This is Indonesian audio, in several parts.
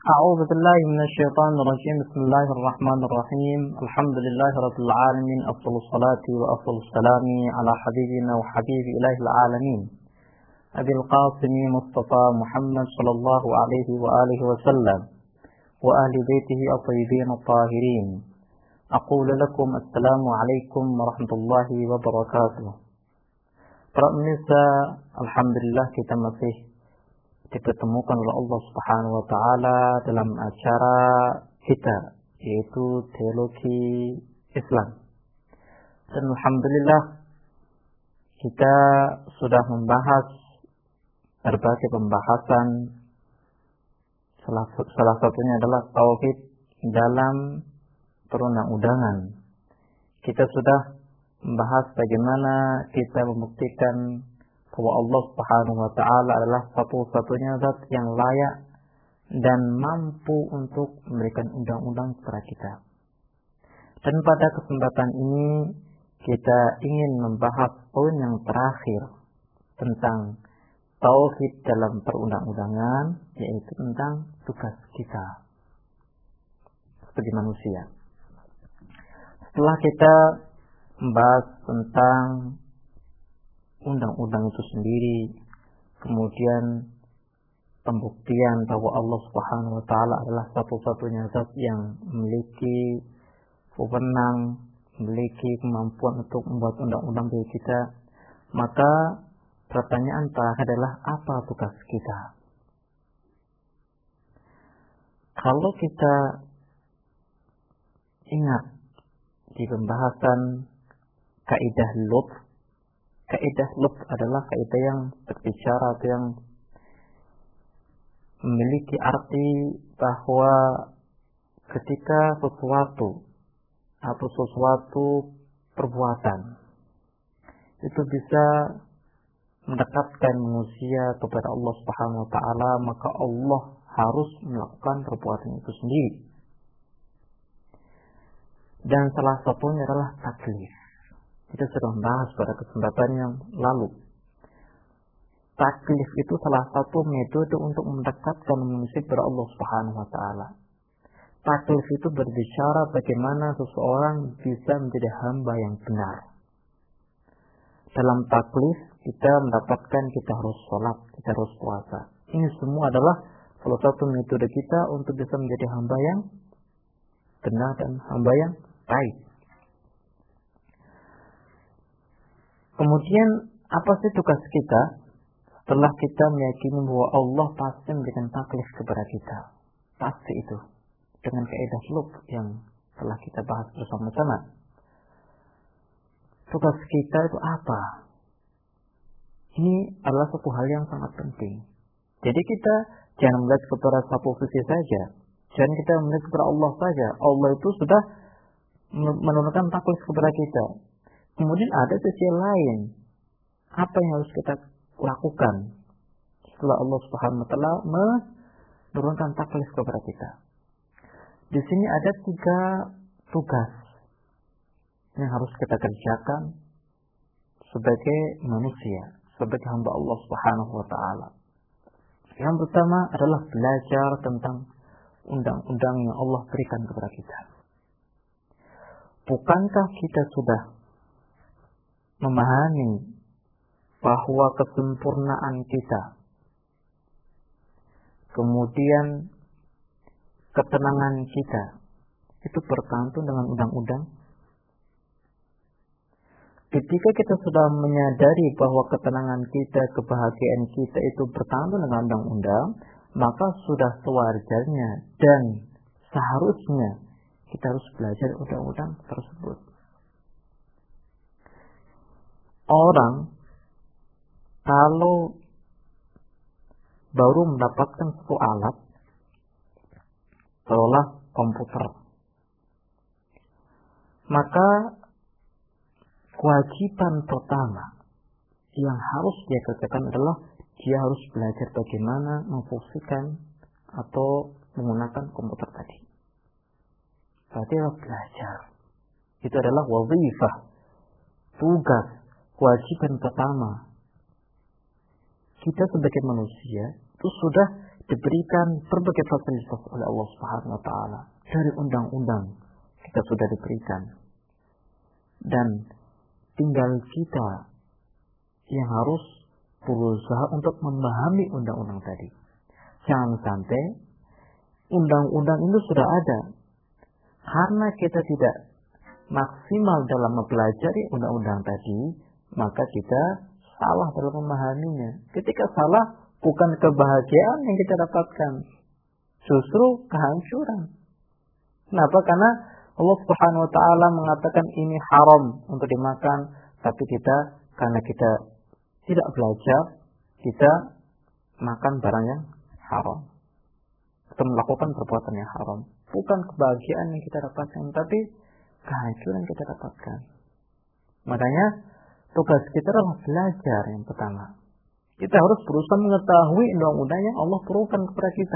أعوذ بالله من الشيطان الرجيم. بسم الله الرحمن الرحيم. الحمد لله رب العالمين، أفضل الصلاة وأفضل السلام على حبيبنا وحبيب إله العالمين أبي القاسم مصطفى محمد صلى الله عليه وآله وسلم وأهل بيته الطيبين الطاهرين. أقول لكم السلام عليكم ورحمة الله wabarakatuh. Para pemirsa, alhamdulillah kita masih dipertemukan oleh Allah Subhanahu wa taala dalam acara kita, yaitu teologi Islam. Dan alhamdulillah kita sudah membahas berbagai pembahasan. Salah satunya adalah tauhid dalam perundang-undangan. Kita sudah membahas bagaimana kita membuktikan bahwa Allah Subhanahu wa taala adalah satu-satunya zat yang layak dan mampu untuk memberikan undang-undang kepada kita. Dan pada kesempatan ini kita ingin membahas poin yang terakhir tentang tauhid dalam perundang-undangan, yaitu tentang tugas kita sebagai manusia. Setelah kita membahas tentang undang-undang itu sendiri, kemudian pembuktian bahwa Allah Subhanahu wa taala adalah satu-satunya zat yang memiliki wewenang, memiliki kemampuan untuk membuat undang-undang bagi kita, maka pertanyaan terakhir adalah apa tugas kita? Kalau kita ingat di pembahasan kaidah lutf, kaidah lutf adalah kaidah yang berbicara atau yang memiliki arti bahwa ketika sesuatu atau sesuatu perbuatan itu bisa mendekatkan manusia kepada Allah Subhanahu wa taala, maka Allah harus melakukan perbuatan itu sendiri. Dan salah satunya adalah taklif. Kita sudah membahas pada kesempatan yang lalu. Taklif itu salah satu metode untuk mendekatkan manusia kepada Allah Subhanahu wa taala. Taklif itu berbicara bagaimana seseorang bisa menjadi hamba yang benar. Dalam taklif kita mendapatkan kita harus sholat, kita harus puasa. Ini semua adalah salah satu metode kita untuk bisa menjadi hamba yang benar dan hamba yang baik. Kemudian apa sih tugas kita setelah kita meyakini bahwa Allah pasti memberikan taklif kepada kita? Pasti itu dengan kaidah lutf yang telah kita bahas bersama-sama. Tugas kita itu apa? Ini adalah satu hal yang sangat penting. Jadi kita jangan melihat kepada satu sisi saja. Jangan kita melihat kepada Allah saja. Allah itu sudah menurunkan taklif kepada kita. Kemudian ada sisi lain. Apa yang harus kita lakukan setelah Allah Subhanahu wa taala menurunkan taklif kepada kita? Di sini ada 3 tugas yang harus kita kerjakan sebagai manusia, sebagai hamba Allah Subhanahu wa taala. Yang pertama adalah belajar tentang undang-undang yang Allah berikan kepada kita. Bukankah kita sudah memahami bahwa kesempurnaan kita, kemudian ketenangan kita itu bergantung dengan undang-undang? Ketika kita sudah menyadari bahwa ketenangan kita, kebahagiaan kita itu bergantung dengan undang-undang, maka sudah sewajarnya dan seharusnya kita harus belajar undang-undang tersebut. Orang kalau baru mendapatkan suatu alat, seolah komputer, maka kewajiban pertama yang harus dia kerjakan adalah dia harus belajar bagaimana memfungsikan atau menggunakan komputer tadi. Berarti harus belajar. Itu adalah wazifah, tugas, kewajiban pertama. Kita sebagai manusia itu sudah diberikan berbagai fasilitas oleh Allah Subhanahu wa taala. Dari undang-undang kita sudah diberikan. Dan tinggal kita yang harus berusaha untuk memahami undang-undang tadi. Jangan sampai undang-undang itu sudah ada, karena kita tidak maksimal dalam mempelajari undang-undang tadi, maka kita salah dalam memahaminya. Ketika salah, bukan kebahagiaan yang kita dapatkan, justru kehancuran. Kenapa? Karena Allah Subhanahu wa taala mengatakan ini haram untuk dimakan, tapi kita karena kita tidak belajar, kita makan barang yang haram. Kita melakukan perbuatan yang haram. Bukan kebahagiaan yang kita dapatkan, tapi kehancuran yang kita dapatkan. Makanya tugas kita adalah belajar yang pertama. Kita harus berusaha mengetahui undang-undang yang Allah turunkan kepada kita.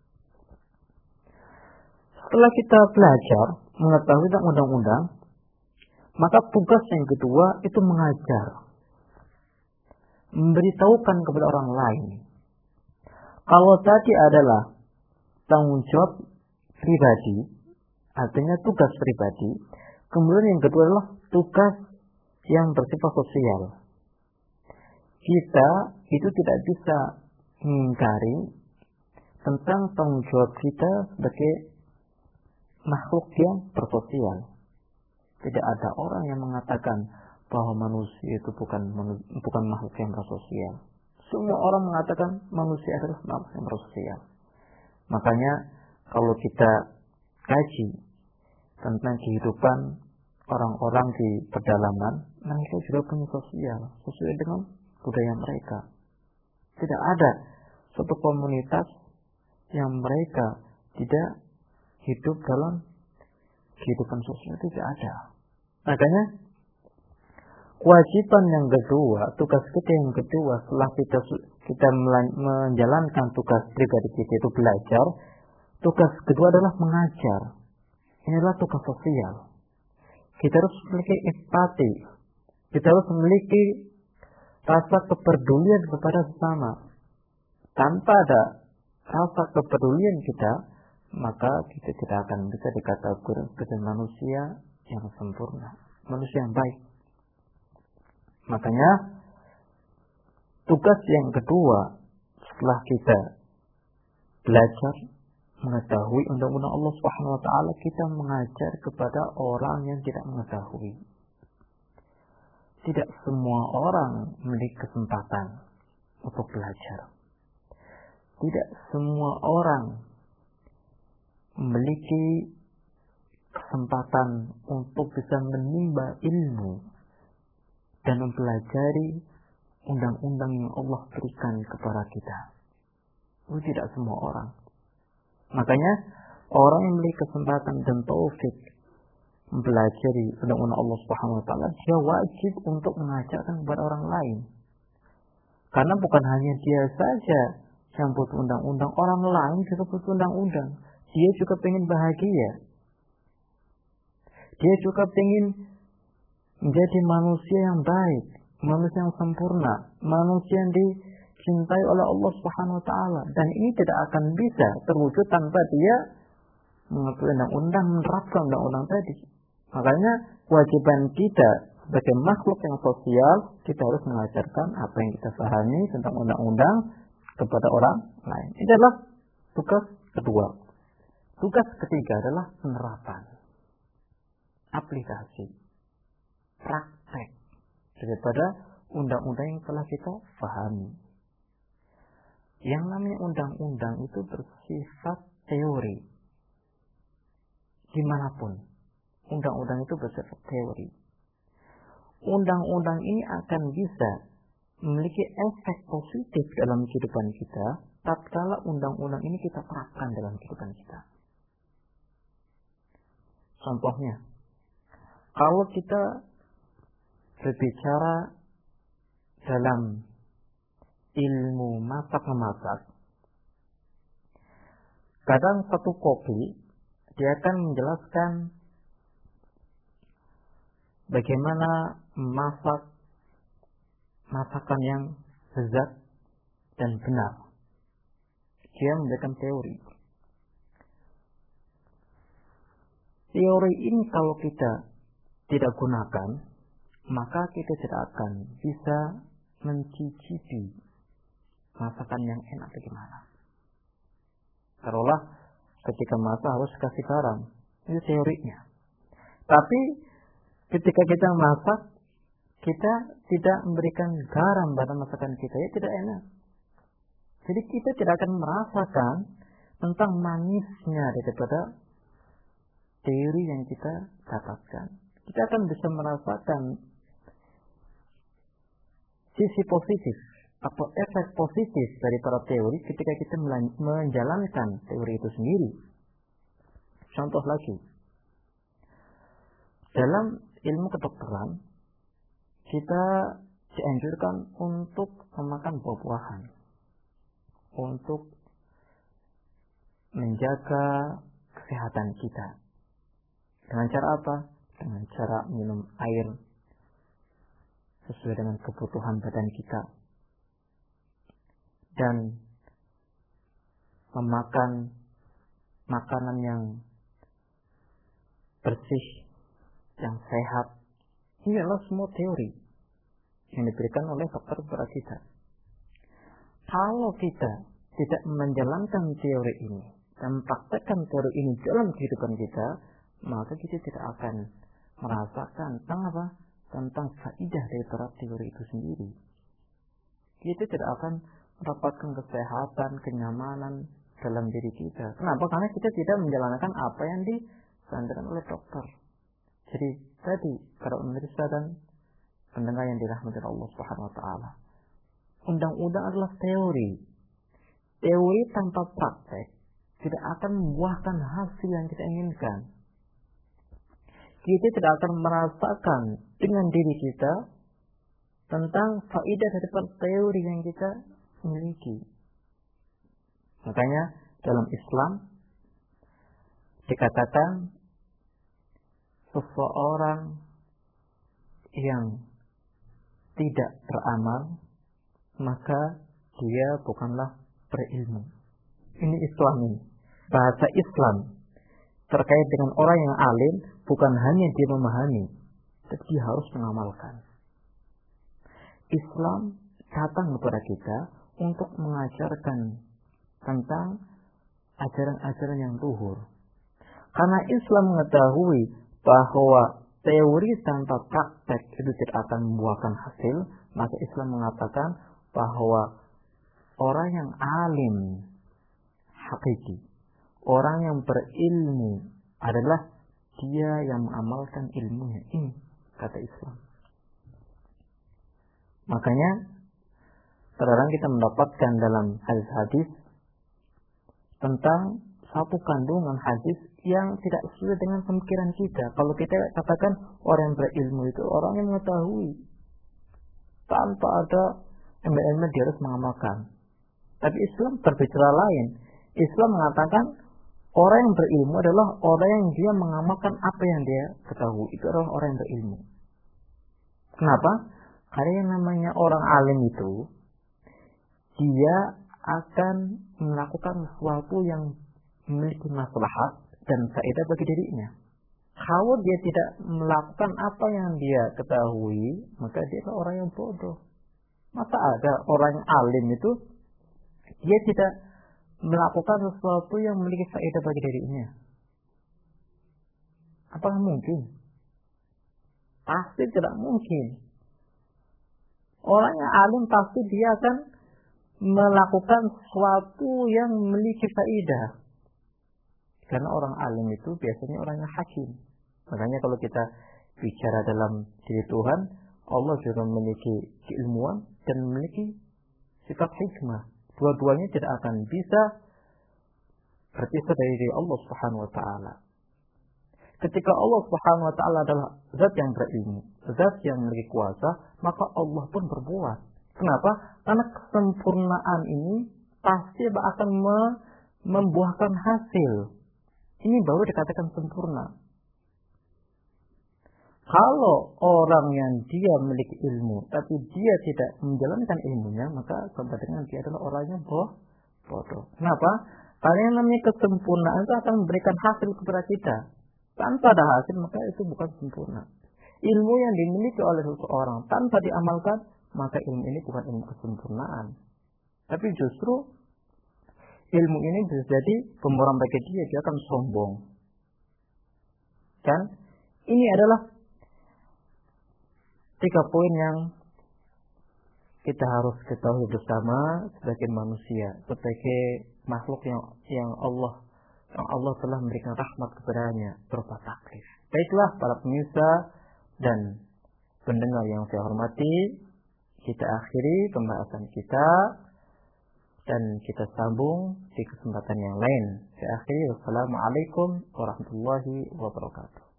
Setelah kita belajar mengetahui tentang undang-undang, maka tugas yang kedua itu mengajar, memberitahukan kepada orang lain. Kalau tadi adalah tanggung jawab pribadi, artinya tugas pribadi, kemudian yang kedua adalah tugas yang bersifat sosial. Kita itu tidak bisa mengingkari tentang tanggung jawab kita sebagai makhluk yang bersosial. Tidak ada orang yang mengatakan bahwa manusia itu bukan makhluk yang bersosial. Semua orang mengatakan manusia adalah makhluk yang bersosial. Makanya kalau kita kaji tentang kehidupan orang-orang di pedalaman, mereka juga punya sosial sesuai dengan budaya mereka. Tidak ada suatu komunitas yang mereka tidak hidup dalam kehidupan sosial, tidak ada. Makanya kewajiban yang kedua, tugas kita yang kedua setelah kita menjalankan tugas pribadi kita itu belajar, tugas kedua adalah mengajar. Ini adalah tugas sosial. Kita harus memiliki empati. Kita harus memiliki rasa kepedulian kepada sesama. Tanpa ada rasa kepedulian kita, maka kita tidak akan bisa dikatakan sebagai manusia yang sempurna, manusia yang baik. Makanya tugas yang kedua setelah kita belajar mengetahui undang-undang Allah Subhanahu wa taala, kita mengajar kepada orang yang tidak mengetahui. Tidak semua orang memiliki kesempatan untuk belajar. Tidak semua orang memiliki kesempatan untuk bisa menimba ilmu dan mempelajari undang-undang yang Allah berikan kepada kita. Itu tidak semua orang. Makanya orang yang memiliki kesempatan dan taufik mempelajari undang-undang Allah Subhanahu wa taala, dia wajib untuk mengajarkan kepada orang lain. Karena bukan hanya dia saja yang butuh undang-undang, orang lain juga butuh undang-undang. Dia juga pengen bahagia. Dia juga pengen menjadi manusia yang baik, manusia yang sempurna, manusia yang dicintai oleh Allah Subhanahu wa taala. Dan ini tidak akan bisa terwujud tanpa dia mengetahui undang-undang, menerapkan undang-undang tadi. Makanya kewajiban kita sebagai makhluk yang sosial, kita harus mengajarkan apa yang kita pahami tentang undang-undang kepada orang lain. Ini adalah tugas kedua. Tugas ketiga adalah penerapan, aplikasi, praktek daripada undang-undang yang telah kita pahami. Yang namanya undang-undang itu bersifat teori. Dimanapun, undang-undang itu bersifat teori. Undang-undang ini akan bisa memiliki efek positif dalam kehidupan kita tatkala undang-undang ini kita terapkan dalam kehidupan kita. Contohnya, kalau kita berbicara dalam ilmu masak-memasak, kadang satu kopi dia akan menjelaskan bagaimana memasak masakan yang lezat dan benar. dia memberikan teori. Teori ini kalau kita tidak gunakan, maka kita tidak akan bisa mencicipi masakan yang enak bagaimana. Taruhlah ketika masak harus kasih garam, itu teorinya. Tapi ketika kita masak, kita tidak memberikan garam pada masakan kita, ya tidak enak. Jadi kita tidak akan merasakan tentang manisnya daripada teori yang kita dapatkan. Kita akan bisa merasakan sisi positif atau efek positif dari para teori ketika kita menjalankan teori itu sendiri. Contoh lagi, dalam ilmu kedokteran kita dianjurkan untuk memakan buah-buahan untuk menjaga kesehatan kita. Dengan cara apa? Dengan cara minum air sesuai dengan kebutuhan badan kita dan memakan makanan yang bersih, yang sehat. Ini adalah semua teori yang diberikan oleh dokter kepada kita. Kalau kita tidak menjalankan teori ini dan mempraktekkan teori ini dalam kehidupan kita, maka kita tidak akan merasakan tentang apa? Tentang faidah dari teori itu sendiri. Kita tidak akan mendapatkan kesehatan, kenyamanan dalam diri kita. Kenapa? Karena kita tidak menjalankan apa yang disarankan oleh dokter. Jadi tadi para pemirsa dan pendengar yang dirahmati Allah Subhanahu wa taala, undang-undang adalah teori. Teori tanpa praktek tidak akan membuahkan hasil yang kita inginkan. Kita tidak akan merasakan dengan diri kita tentang faedah daripada teori yang kita miliki. Makanya dalam Islam dikatakan seseorang yang tidak beramal maka dia bukanlah berilmu. Ini Islam ini. Bahasa Islam terkait dengan orang yang alim bukan hanya dia memahami, tapi dia harus mengamalkan. Islam datang kepada kita untuk mengajarkan tentang ajaran-ajaran yang luhur. Karena Islam mengetahui bahwa teori tanpa praktek itu tidak akan membuahkan hasil, maka Islam mengatakan bahwa orang yang alim hakiki, orang yang berilmu adalah dia yang mengamalkan ilmunya. Ini kata Islam. Makanya terkadang kita mendapatkan dalam hadis-hadis tentang satu kandungan hadis yang tidak sesuai dengan pemikiran kita. Kalau kita katakan orang yang berilmu itu orang yang mengetahui tanpa ada embel-embel dia harus mengamalkan. Tapi Islam berbicara lain. Islam mengatakan orang yang berilmu adalah orang yang dia mengamalkan apa yang dia ketahui. Itu adalah orang yang berilmu. Kenapa? Karena yang namanya orang alim itu dia akan melakukan sesuatu yang memiliki maslahat dan faedah bagi dirinya. Kalau dia tidak melakukan apa yang dia ketahui, maka dia adalah orang yang bodoh. Masa ada orang yang alim itu dia tidak melakukan sesuatu yang memiliki faedah bagi dirinya? Apakah mungkin? Pasti tidak mungkin. Orang yang alim pasti dia akan melakukan sesuatu yang memiliki faedah. Karena orang alim itu biasanya orang yang hakim. Makanya kalau kita bicara dalam diri Tuhan, Allah juga memiliki keilmuan dan memiliki sifat hikmah. Dua-duanya tidak akan bisa berpisah dari diri Allah Subhanahu wa taala. Ketika Allah Subhanahu wa taala adalah zat yang berilmu, zat yang memiliki kuasa, maka Allah pun berbuat. Kenapa? Karena kesempurnaan ini pasti akan membuahkan hasil. Ini baru dikatakan sempurna. Kalau orang yang dia memiliki ilmu, tapi dia tidak menjalankan ilmunya, maka sama dengan dia adalah orang yang bodoh. Kenapa? Karena yang namanya kesempurnaan itu akan memberikan hasil kepada kita. Tanpa ada hasil, maka itu bukan sempurna. Ilmu yang dimiliki oleh seseorang tanpa diamalkan, maka ilmu ini bukan ilmu kesempurnaan. Tapi justru ilmu ini bisa jadi pemborong bagi dia akan sombong. Dan ini adalah 3 poin yang kita harus ketahui bersama sebagai manusia, sebagai makhluk yang Allah telah memberikan rahmat kepadanya berupa taklif. Baiklah para pemirsa dan pendengar yang saya hormati, kita akhiri pembahasan kita dan kita sambung di kesempatan yang lain. Saya akhiri, wassalamualaikum warahmatullahi wabarakatuh.